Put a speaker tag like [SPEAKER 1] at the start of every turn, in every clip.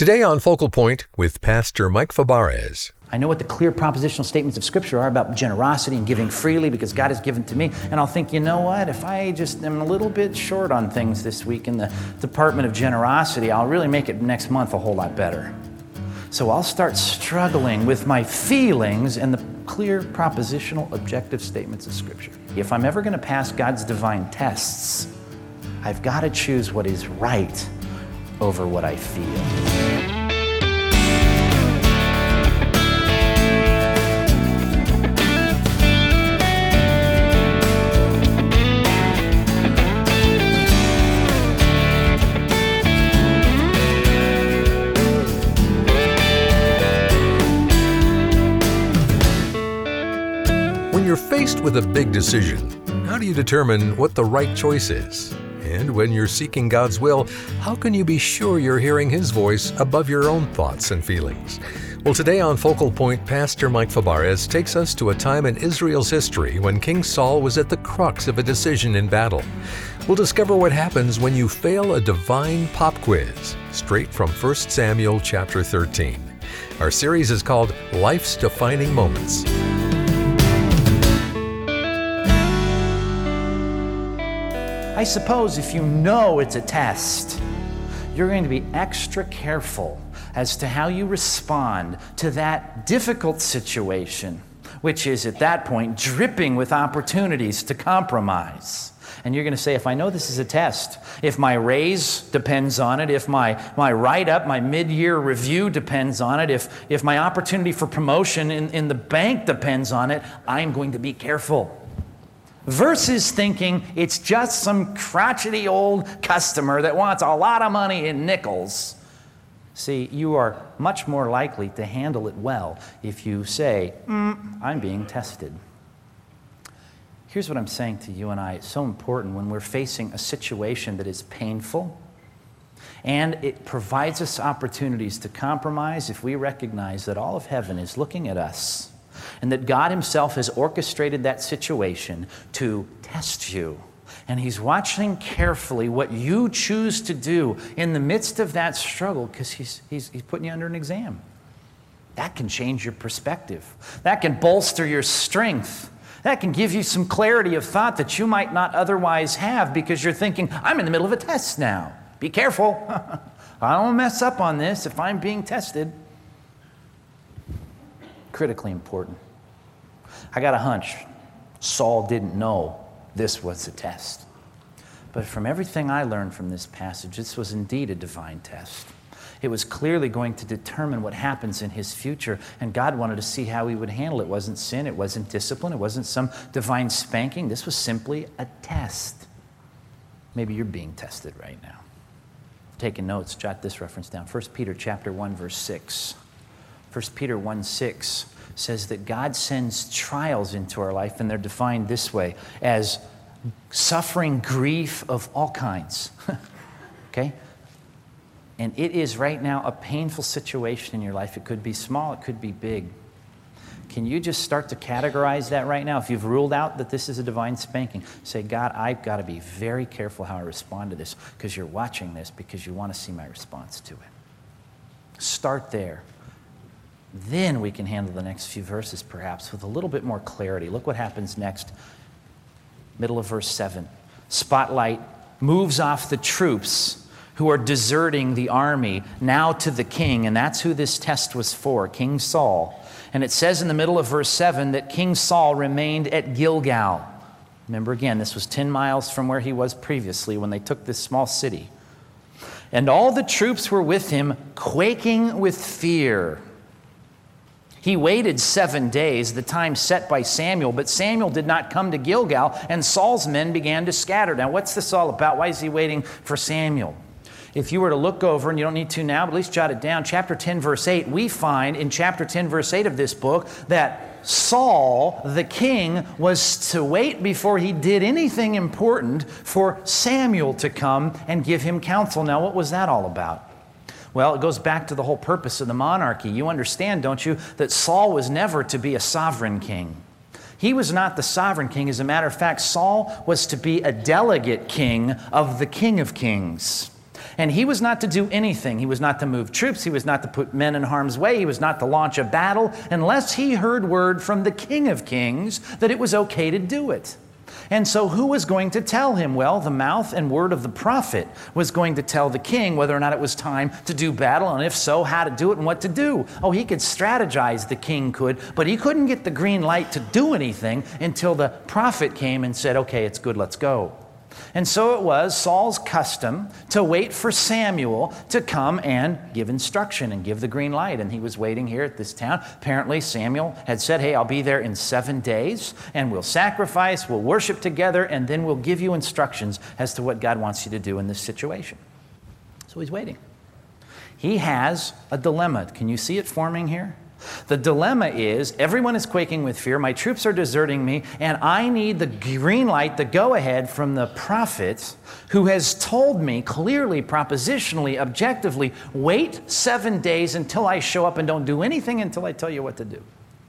[SPEAKER 1] Today on Focal Point with Pastor Mike Fabarez.
[SPEAKER 2] I know what the clear propositional statements of Scripture are about generosity and giving freely because God has given to me. And I'll think, you know what? If I just am a little bit short on things this week in the department of generosity, I'll really make it next month a whole lot better. So I'll start struggling with my feelings and the clear propositional objective statements of Scripture. If I'm ever going to pass God's divine tests, I've got to choose what is right over what I feel.
[SPEAKER 1] When you're faced with a big decision, how do you determine what the right choice is? And when you're seeking God's will, how can you be sure you're hearing His voice above your own thoughts and feelings? Well, today on Focal Point, Pastor Mike Fabarez takes us to a time in Israel's history when King Saul was at the crux of a decision in battle. We'll discover what happens when you fail a divine pop quiz, straight from 1 Samuel chapter 13. Our series is called Life's Defining Moments.
[SPEAKER 2] I suppose if you know it's a test, you're going to be extra careful as to how you respond to that difficult situation, which is at that point dripping with opportunities to compromise. And you're going to say, if I know this is a test, if my raise depends on it, if my write-up, my mid-year review depends on it, if my opportunity for promotion in the bank depends on it, I'm going to be careful. Versus thinking it's just some crotchety old customer that wants a lot of money in nickels. See, you are much more likely to handle it well if you say, I'm being tested. Here's what I'm saying to you and I. It's so important when we're facing a situation that is painful and it provides us opportunities to compromise if we recognize that all of heaven is looking at us and that God Himself has orchestrated that situation to test you. And He's watching carefully what you choose to do in the midst of that struggle because he's putting you under an exam. That can change your perspective. That can bolster your strength. That can give you some clarity of thought that you might not otherwise have because you're thinking, I'm in the middle of a test now. Be careful. I don't mess up on this if I'm being tested. Critically important. I got a hunch Saul didn't know this was a test. But from everything I learned from this passage, this was indeed a divine test. It was clearly going to determine what happens in his future, and God wanted to see how he would handle it. It wasn't sin, it wasn't discipline, it wasn't some divine spanking. This was simply a test. Maybe you're being tested right now. Taking notes, jot this reference down. 1 Peter chapter 1, verse 6. 1 Peter 1:6 says that God sends trials into our life, and they're defined this way, as suffering grief of all kinds. Okay? And it is right now a painful situation in your life. It could be small, it could be big. Can you just start to categorize that right now? If you've ruled out that this is a divine spanking, say, God, I've got to be very careful how I respond to this because you're watching this because you want to see my response to it. Start there. Then we can handle the next few verses perhaps with a little bit more clarity. Look what happens next. Middle of verse 7. Spotlight moves off the troops who are deserting the army now to the king, and that's who this test was for, King Saul. And it says in the middle of verse 7 that King Saul remained at Gilgal. Remember again, this was 10 miles from where he was previously when they took this small city. And all the troops were with him, quaking with fear. He waited 7 days, the time set by Samuel, but Samuel did not come to Gilgal, and Saul's men began to scatter. Now, what's this all about? Why is he waiting for Samuel? If you were to look over, and you don't need to now, but at least jot it down, chapter 10, verse 8, we find in chapter 10, verse 8 of this book that Saul, the king, was to wait before he did anything important for Samuel to come and give him counsel. Now, what was that all about? Well, it goes back to the whole purpose of the monarchy. You understand, don't you, that Saul was never to be a sovereign king. He was not the sovereign king. As a matter of fact, Saul was to be a delegate king of the King of Kings. And he was not to do anything. He was not to move troops. He was not to put men in harm's way. He was not to launch a battle unless he heard word from the King of Kings that it was okay to do it. And so who was going to tell him? Well, the mouth and word of the prophet was going to tell the king whether or not it was time to do battle, and if so, how to do it and what to do. Oh, he could strategize, the king could, but he couldn't get the green light to do anything until the prophet came and said, okay, it's good, let's go. And so it was Saul's custom to wait for Samuel to come and give instruction and give the green light. And he was waiting here at this town. Apparently Samuel had said, hey, I'll be there in 7 days, and we'll sacrifice, we'll worship together, and then we'll give you instructions as to what God wants you to do in this situation. So he's waiting. He has a dilemma. Can you see it forming here? The dilemma is, everyone is quaking with fear, my troops are deserting me, and I need the green light, the go-ahead from the prophet who has told me clearly, propositionally, objectively, wait 7 days until I show up and don't do anything until I tell you what to do.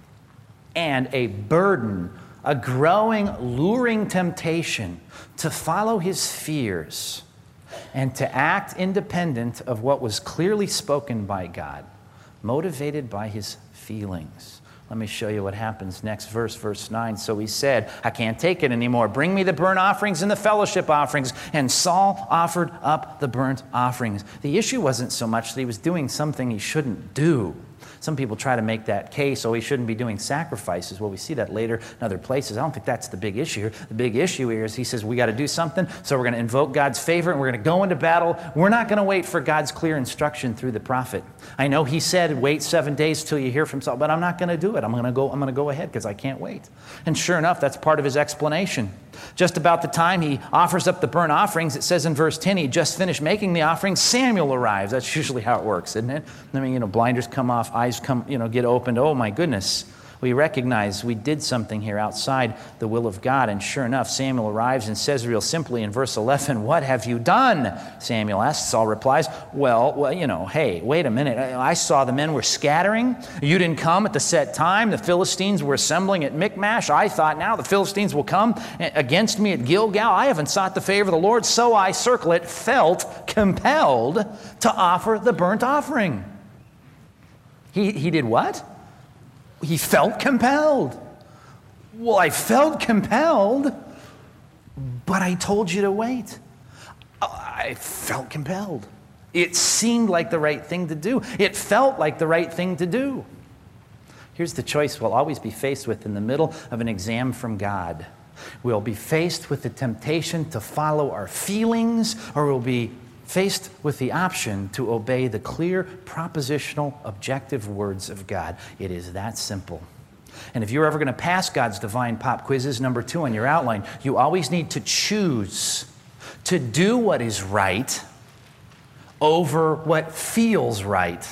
[SPEAKER 2] And a burden, a growing, luring temptation to follow his fears and to act independent of what was clearly spoken by God, motivated by his feelings. Let me show you what happens next verse, verse 9. So he said, I can't take it anymore. Bring me the burnt offerings and the fellowship offerings. And Saul offered up the burnt offerings. The issue wasn't so much that he was doing something he shouldn't do. Some people try to make that case, oh, he shouldn't be doing sacrifices. Well, we see that later in other places. I don't think that's the big issue here. The big issue here is he says, we got to do something, so we're going to invoke God's favor, and we're going to go into battle. We're not going to wait for God's clear instruction through the prophet. I know he said, wait 7 days till you hear from Saul, but I'm not going to do it. I'm going to go ahead because I can't wait. And sure enough, that's part of his explanation. Just about the time he offers up the burnt offerings, it says in verse 10, he just finished making the offerings, Samuel arrives. That's usually how it works, isn't it? I mean, blinders come off, eyes come, get opened. Oh my goodness. We recognize we did something here outside the will of God. And sure enough, Samuel arrives and says real simply in verse 11, what have you done? Samuel asks. Saul replies, well, hey, wait a minute. I saw the men were scattering. You didn't come at the set time. The Philistines were assembling at Michmash. I thought now the Philistines will come against me at Gilgal. I haven't sought the favor of the Lord, so I, circle it, felt compelled to offer the burnt offering. He did what? He felt compelled. Well, I felt compelled, but I told you to wait. I felt compelled. It seemed like the right thing to do. It felt like the right thing to do. Here's the choice we'll always be faced with in the middle of an exam from God. We'll be faced with the temptation to follow our feelings, or we'll be faced with the option to obey the clear, propositional, objective words of God. It is that simple. And if you're ever going to pass God's divine pop quizzes, number 2 on your outline, you always need to choose to do what is right over what feels right.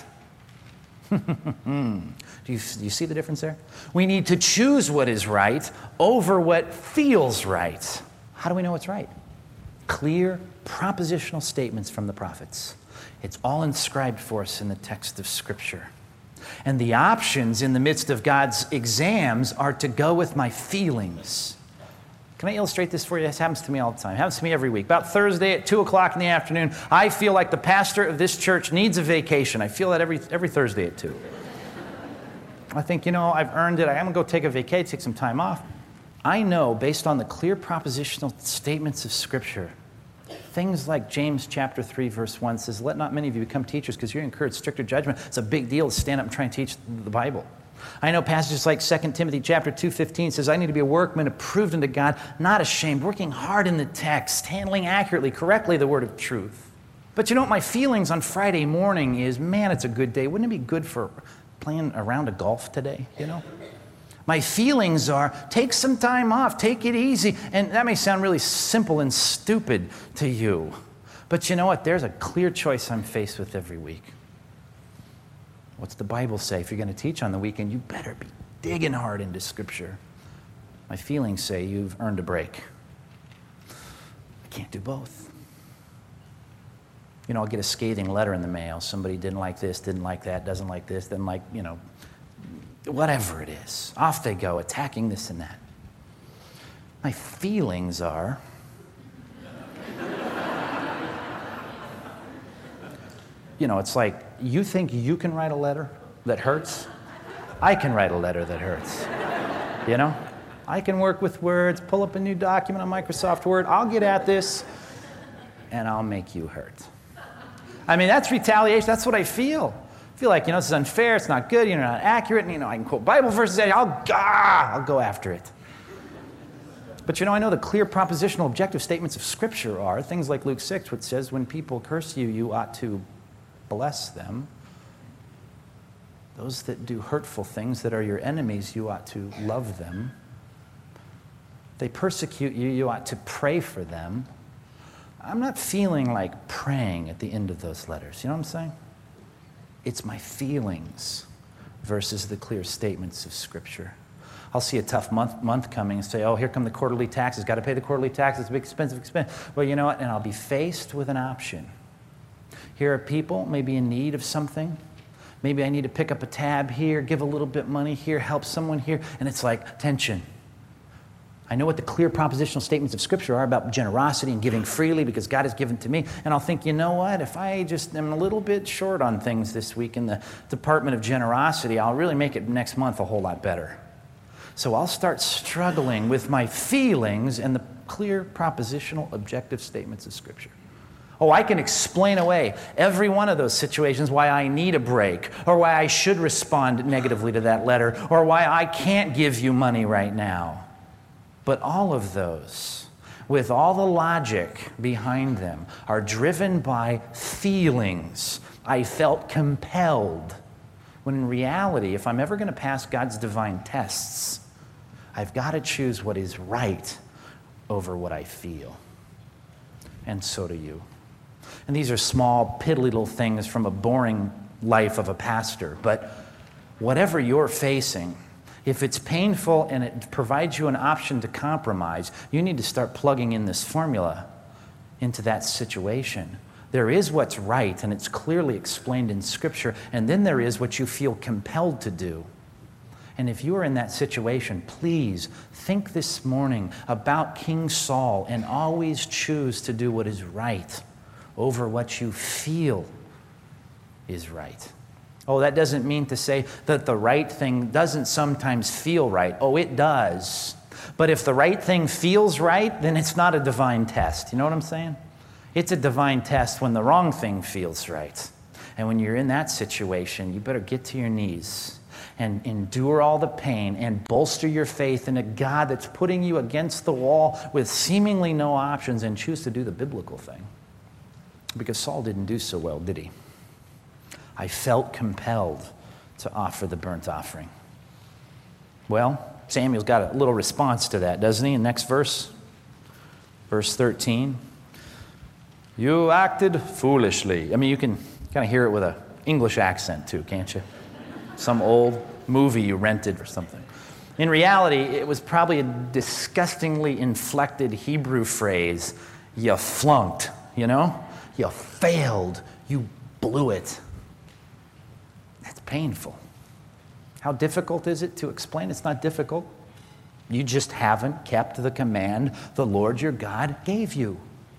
[SPEAKER 2] Do you see the difference there? We need to choose what is right over what feels right. How do we know what's right? Clear, propositional statements from the prophets. It's all inscribed for us in the text of Scripture. And the options in the midst of God's exams are to go with my feelings. Can I illustrate this for you? This happens to me all the time. It happens to me every week. About Thursday at 2 o'clock in the afternoon, I feel like the pastor of this church needs a vacation. I feel that every Thursday at 2. I think, I've earned it. I'm going to go take a vacation, take some time off. I know, based on the clear propositional statements of Scripture, things like James chapter 3, verse 1 says, let not many of you become teachers because you're incurred stricter judgment. It's a big deal to stand up and try and teach the Bible. I know passages like 2 Timothy chapter 2:15 says, I need to be a workman approved unto God, not ashamed, working hard in the text, handling accurately, correctly the word of truth. But my feelings on Friday morning is, man, it's a good day. Wouldn't it be good for playing a round of golf today, My feelings are, take some time off, take it easy. And that may sound really simple and stupid to you. But you know what? There's a clear choice I'm faced with every week. What's the Bible say? If you're going to teach on the weekend, you better be digging hard into Scripture. My feelings say you've earned a break. I can't do both. I'll get a scathing letter in the mail. Somebody didn't like this, didn't like that, doesn't like this, didn't like, whatever it is. Off they go, attacking this and that. My feelings are, it's like, you think you can write a letter that hurts? I can write a letter that hurts. I can work with words, pull up a new document on Microsoft Word. I'll get at this, and I'll make you hurt. I mean, that's retaliation. That's what I feel. I feel like, this is unfair. It's not good. You're not accurate. And, I can quote Bible verses. I'll go after it. But, I know the clear propositional objective statements of Scripture are things like Luke 6, which says, when people curse you, you ought to bless them. Those that do hurtful things that are your enemies, you ought to love them. They persecute you, you ought to pray for them. I'm not feeling like praying at the end of those letters. You know what I'm saying? It's my feelings versus the clear statements of Scripture. I'll see a tough month coming and say, here come the quarterly taxes. Got to pay the quarterly taxes. It's a big expensive expense. Well, you know what? And I'll be faced with an option. Here are people maybe in need of something. Maybe I need to pick up a tab here, give a little bit money here, help someone here. And it's like tension. I know what the clear propositional statements of Scripture are about generosity and giving freely because God has given to me. And I'll think, you know what? If I just am a little bit short on things this week in the Department of Generosity, I'll really make it next month a whole lot better. So I'll start struggling with my feelings and the clear propositional objective statements of Scripture. I can explain away every one of those situations why I need a break, or why I should respond negatively to that letter, or why I can't give you money right now. But all of those, with all the logic behind them, are driven by feelings. I felt compelled. When in reality, if I'm ever going to pass God's divine tests, I've got to choose what is right over what I feel. And so do you. And these are small, piddly little things from a boring life of a pastor. But whatever you're facing, if it's painful and it provides you an option to compromise, you need to start plugging in this formula into that situation. There is what's right, and it's clearly explained in Scripture, and then there is what you feel compelled to do. And if you are in that situation, please think this morning about King Saul and always choose to do what is right over what you feel is right. That doesn't mean to say that the right thing doesn't sometimes feel right. It does. But if the right thing feels right, then it's not a divine test. You know what I'm saying? It's a divine test when the wrong thing feels right. And when you're in that situation, you better get to your knees and endure all the pain and bolster your faith in a God that's putting you against the wall with seemingly no options, and choose to do the biblical thing. Because Saul didn't do so well, did he? I felt compelled to offer the burnt offering. Well, Samuel's got a little response to that, doesn't he? In the next verse, verse 13. You acted foolishly. I mean, you can kind of hear it with an English accent too, can't you? Some old movie you rented or something. In reality, it was probably a disgustingly inflected Hebrew phrase. You flunked, You failed. You blew it. That's painful. How difficult is it to explain? It's not difficult. You just haven't kept the command the Lord your God gave you.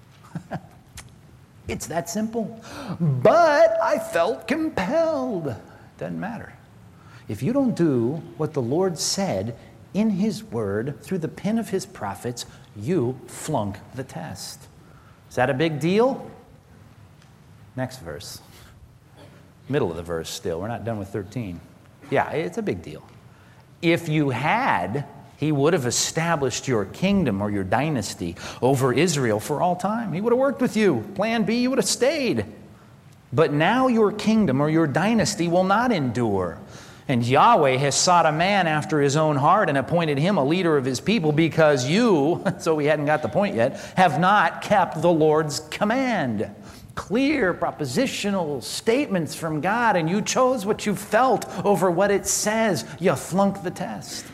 [SPEAKER 2] It's that simple. But I felt compelled. Doesn't matter. If you don't do what the Lord said in His Word through the pen of His prophets, you flunk the test. Is that a big deal? Next verse. Middle of the verse still. We're not done with 13. Yeah, it's a big deal. If you had, He would have established your kingdom or your dynasty over Israel for all time. He would have worked with you. Plan B, you would have stayed. But now your kingdom or your dynasty will not endure. And Yahweh has sought a man after His own heart and appointed him a leader of His people because you, so we hadn't got the point yet, have not kept the Lord's command. Clear propositional statements from God, and you chose what you felt over what it says. You flunked the test.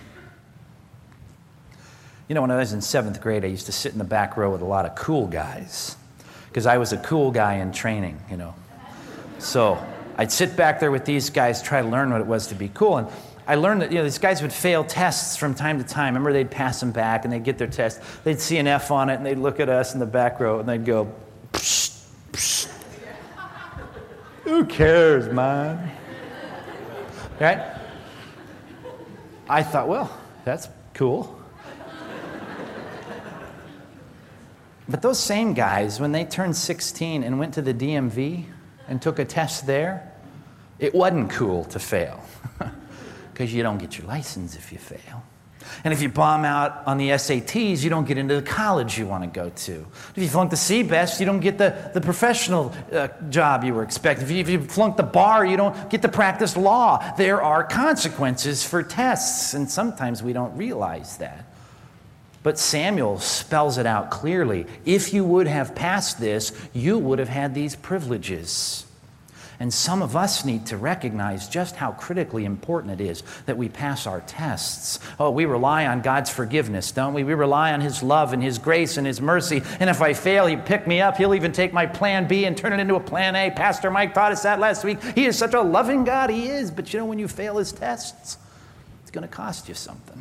[SPEAKER 2] When I was in 7th grade, I used to sit in the back row with a lot of cool guys because I was a cool guy in training, So I'd sit back there with these guys, try to learn what it was to be cool. And I learned that these guys would fail tests from time to time. Remember, they'd pass them back, and they'd get their test. They'd see an F on it, and they'd look at us in the back row, and they'd go, psh, psh. Who cares, man? Right? I thought, well, that's cool. But those same guys, when they turned 16 and went to the DMV and took a test there, it wasn't cool to fail. Because you don't get your license if you fail. And if you bomb out on the SATs, you don't get into the college you want to go to. If you flunk the CBEST, you don't get the professional job you were expecting. If you flunk the bar, you don't get to practice law. There are consequences for tests, and sometimes we don't realize that. But Samuel spells it out clearly. If you would have passed this, you would have had these privileges. And some of us need to recognize just how critically important it is that we pass our tests. Oh, we rely on God's forgiveness, don't we? We rely on His love and His grace and His mercy. And if I fail, He'll pick me up. He'll even take my plan B and turn it into a plan A. Pastor Mike taught us that last week. He is such a loving God. He is. But you know, when you fail His tests, it's going to cost you something.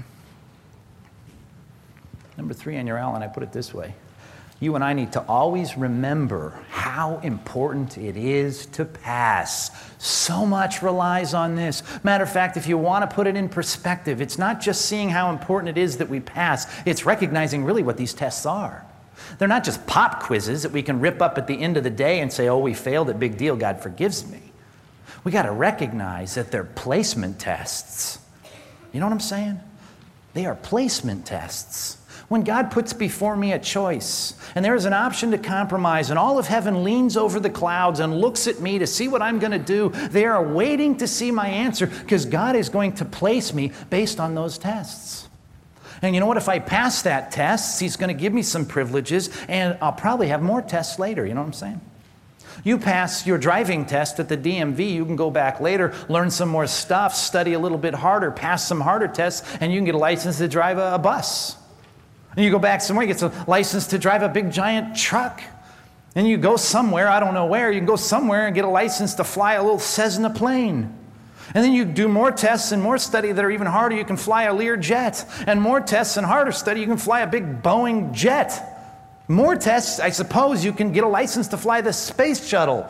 [SPEAKER 2] Number 3 on your outline, I put it this way. You and I need to always remember how important it is to pass. So much relies on this. Matter of fact, if you want to put it in perspective, it's not just seeing how important it is that we pass, it's recognizing really what these tests are. They're not just pop quizzes that we can rip up at the end of the day and say, oh, we failed it, big deal, God forgives me. We got to recognize that they're placement tests. You know what I'm saying? They are placement tests. When God puts before me a choice, and there is an option to compromise, and all of heaven leans over the clouds and looks at me to see what I'm going to do, they are waiting to see my answer because God is going to place me based on those tests. And you know what? If I pass that test, He's going to give me some privileges, and I'll probably have more tests later. You know what I'm saying? You pass your driving test at the DMV, you can go back later, learn some more stuff, study a little bit harder, pass some harder tests, and you can get a license to drive a bus. And you go back somewhere, you get a license to drive a big giant truck. And you go somewhere, I don't know where, you can go somewhere and get a license to fly a little Cessna plane. And then you do more tests and more study that are even harder. You can fly a Lear jet. And more tests and harder study, you can fly a big Boeing jet. More tests, I suppose you can get a license to fly the space shuttle.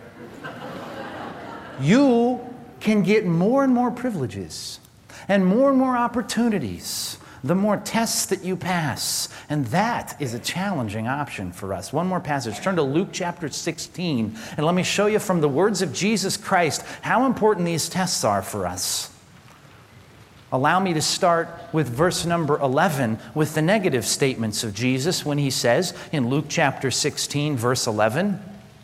[SPEAKER 2] You can get more and more privileges and more opportunities the more tests that you pass. And that is a challenging option for us. One more passage. Turn to Luke chapter 16, and let me show you from the words of Jesus Christ how important these tests are for us. Allow me to start with verse number 11 with the negative statements of Jesus when He says in Luke chapter 16, verse 11,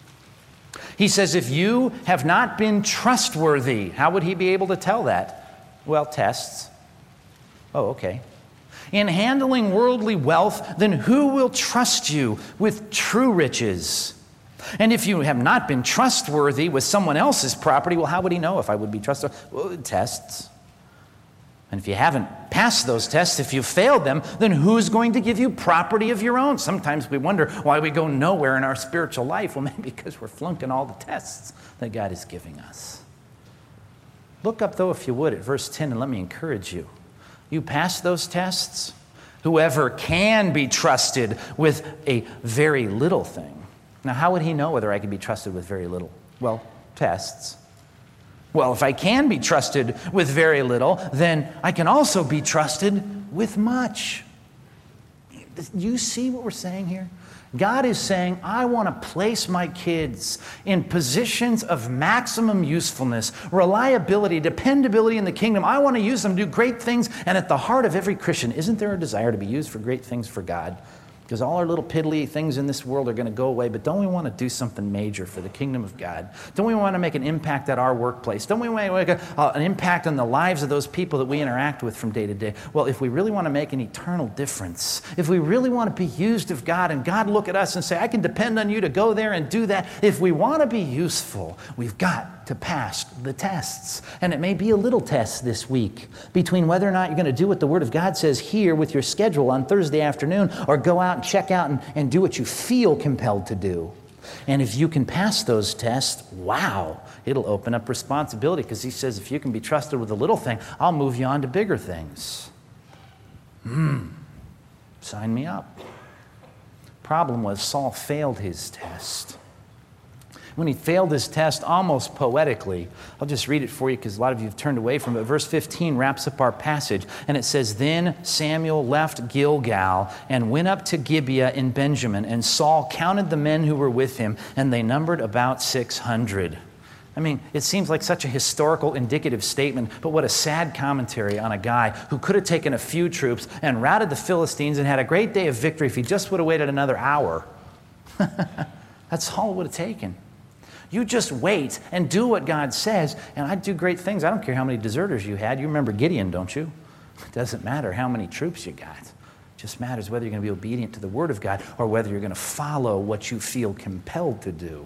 [SPEAKER 2] He says, if you have not been trustworthy, how would He be able to tell that? Well, tests. Oh, okay. In handling worldly wealth, then who will trust you with true riches? And if you have not been trustworthy with someone else's property, well, how would He know if I would be trustworthy? Well, tests. And if you haven't passed those tests, if you failed them, then who's going to give you property of your own? Sometimes we wonder why we go nowhere in our spiritual life. Well, maybe because we're flunking all the tests that God is giving us. Look up, though, if you would, at verse 10, and let me encourage you. You pass those tests, whoever can be trusted with a very little thing. Now, how would he know whether I can be trusted with very little? Well, tests. Well, if I can be trusted with very little, then I can also be trusted with much. You see what we're saying here? God is saying, I want to place my kids in positions of maximum usefulness, reliability, dependability in the kingdom. I want to use them to do great things. And at the heart of every Christian, isn't there a desire to be used for great things for God? Because all our little piddly things in this world are going to go away, but don't we want to do something major for the kingdom of God? Don't we want to make an impact at our workplace? Don't we want to make an impact on the lives of those people that we interact with from day to day? Well, if we really want to make an eternal difference, if we really want to be used of God, and God look at us and say, I can depend on you to go there and do that, if we want to be useful, we've got to pass the tests. And it may be a little test this week between whether or not you're going to do what the Word of God says here with your schedule on Thursday afternoon, or go out and check out and do what you feel compelled to do. And if you can pass those tests, wow, it'll open up responsibility, because He says if you can be trusted with a little thing, I'll move you on to bigger things. Sign me up. Problem was, Saul failed his test. When he failed his test almost poetically, I'll just read it for you because a lot of you have turned away from it. Verse 15 wraps up our passage, and it says, "Then Samuel left Gilgal and went up to Gibeah in Benjamin, and Saul counted the men who were with him, and they numbered about 600. I mean, it seems like such a historical, indicative statement, but what a sad commentary on a guy who could have taken a few troops and routed the Philistines and had a great day of victory if he just would have waited another hour. That's all it would have taken. You just wait and do what God says, and I'd do great things. I don't care how many deserters you had. You remember Gideon, don't you? It doesn't matter how many troops you got. It just matters whether you're going to be obedient to the Word of God or whether you're going to follow what you feel compelled to do.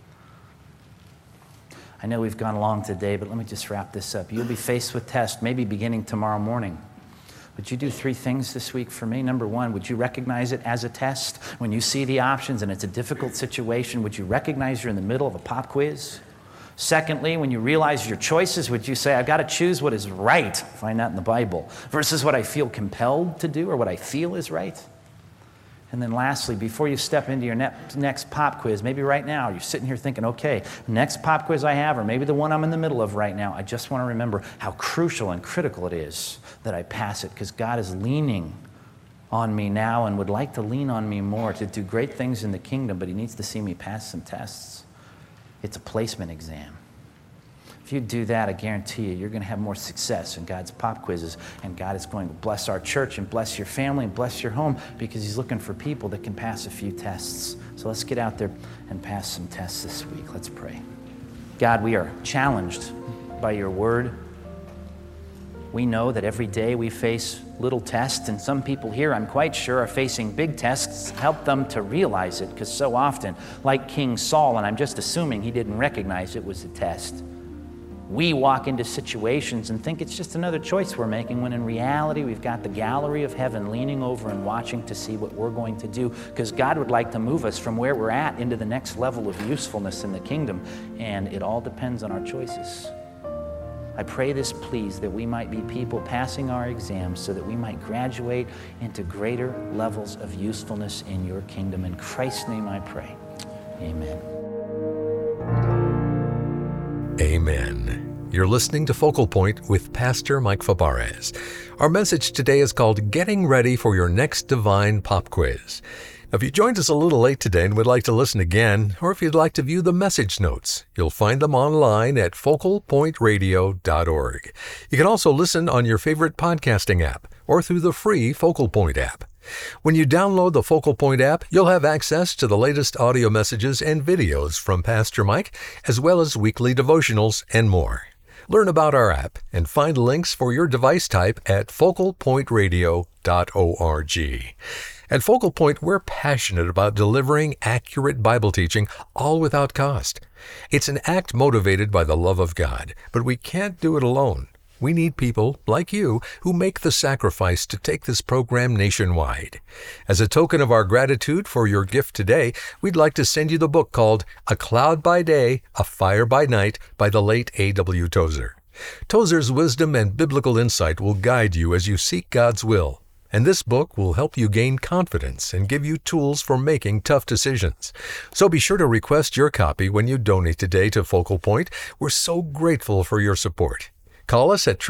[SPEAKER 2] I know we've gone long today, but let me just wrap this up. You'll be faced with tests, maybe beginning tomorrow morning. Would you do 3 things this week for me? Number 1, would you recognize it as a test? When you see the options and it's a difficult situation, would you recognize you're in the middle of a pop quiz? Secondly, when you realize your choices, would you say, I've got to choose what is right, find that in the Bible, versus what I feel compelled to do or what I feel is right? And then lastly, before you step into your next pop quiz, maybe right now you're sitting here thinking, okay, next pop quiz I have, or maybe the one I'm in the middle of right now, I just want to remember how crucial and critical it is that I pass it, because God is leaning on me now and would like to lean on me more to do great things in the kingdom, but he needs to see me pass some tests. It's a placement exam. If you do that, I guarantee you, you're going to have more success in God's pop quizzes, and God is going to bless our church and bless your family and bless your home, because he's looking for people that can pass a few tests. So let's get out there and pass some tests this week. Let's pray. God, we are challenged by your word. We know that every day we face little tests, and some people here, I'm quite sure, are facing big tests. Help them to realize it, because so often, like King Saul, and I'm just assuming he didn't recognize it was a test, we walk into situations and think it's just another choice we're making, when in reality we've got the gallery of heaven leaning over and watching to see what we're going to do, because God would like to move us from where we're at into the next level of usefulness in the kingdom, and it all depends on our choices. I pray this, please, that we might be people passing our exams so that we might graduate into greater levels of usefulness in your kingdom. In Christ's name I pray. Amen.
[SPEAKER 1] Amen. You're listening to Focal Point with Pastor Mike Fabarez. Our message today is called Getting Ready for Your Next Divine Pop Quiz. Now, if you joined us a little late today and would like to listen again, or if you'd like to view the message notes, you'll find them online at focalpointradio.org. You can also listen on your favorite podcasting app or through the free Focal Point app. When you download the Focal Point app, you'll have access to the latest audio messages and videos from Pastor Mike, as well as weekly devotionals and more. Learn about our app and find links for your device type at focalpointradio.org. At Focal Point, we're passionate about delivering accurate Bible teaching, all without cost. It's an act motivated by the love of God, but we can't do it alone. We need people like you who make the sacrifice to take this program nationwide. As a token of our gratitude for your gift today, we'd like to send you the book called A Cloud by Day, A Fire by Night by the late A.W. Tozer. Tozer's wisdom and biblical insight will guide you as you seek God's will. And this book will help you gain confidence and give you tools for making tough decisions. So be sure to request your copy when you donate today to Focal Point. We're so grateful for your support. Call us at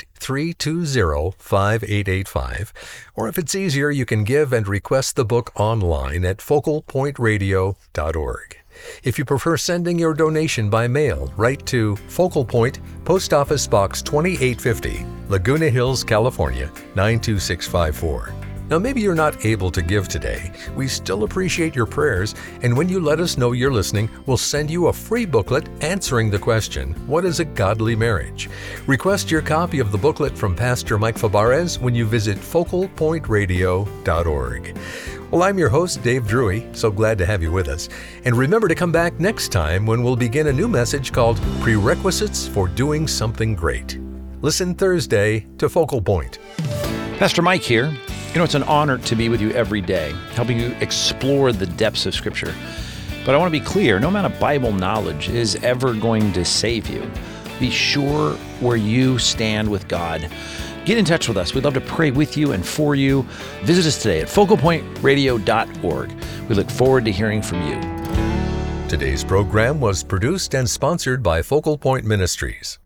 [SPEAKER 1] 888-320-5885, or if it's easier, you can give and request the book online at focalpointradio.org. If you prefer sending your donation by mail, write to Focal Point, Post Office Box 2850, Laguna Hills, California, 92654. Now, maybe you're not able to give today. We still appreciate your prayers, and when you let us know you're listening, we'll send you a free booklet answering the question, what is a godly marriage? Request your copy of the booklet from Pastor Mike Fabarez when you visit focalpointradio.org. Well, I'm your host, Dave Drury, so glad to have you with us. And remember to come back next time when we'll begin a new message called Prerequisites for Doing Something Great. Listen Thursday to Focal Point.
[SPEAKER 3] Pastor Mike here. You know, it's an honor to be with you every day, helping you explore the depths of Scripture. But I want to be clear, no amount of Bible knowledge is ever going to save you. Be sure where you stand with God. Get in touch with us. We'd love to pray with you and for you. Visit us today at focalpointradio.org. We look forward to hearing from you.
[SPEAKER 1] Today's program was produced and sponsored by Focal Point Ministries.